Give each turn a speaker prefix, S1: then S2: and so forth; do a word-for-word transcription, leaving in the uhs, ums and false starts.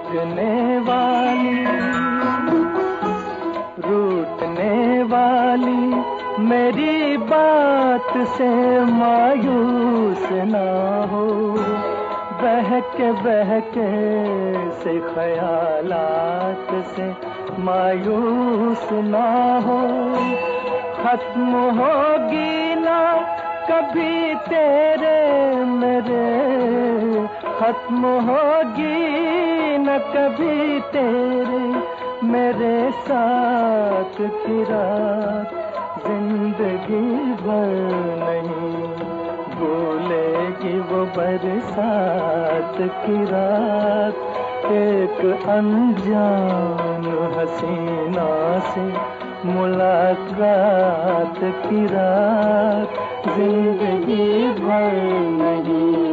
S1: भागने वाली, रूठने वाली मेरी बात से मायूस ना हो, बहके बहके से ख्यालात से मायूस ना हो। खत्म होगी ना कभी तेरे मेरे, खत्म होगी न कभी तेरे मेरे साथ की रात, जिंदगी भर नहीं भूलेगी वो बरसात की रात। एक अनजान हसीना से मुलाकात की रात, जिंदगी भर नहीं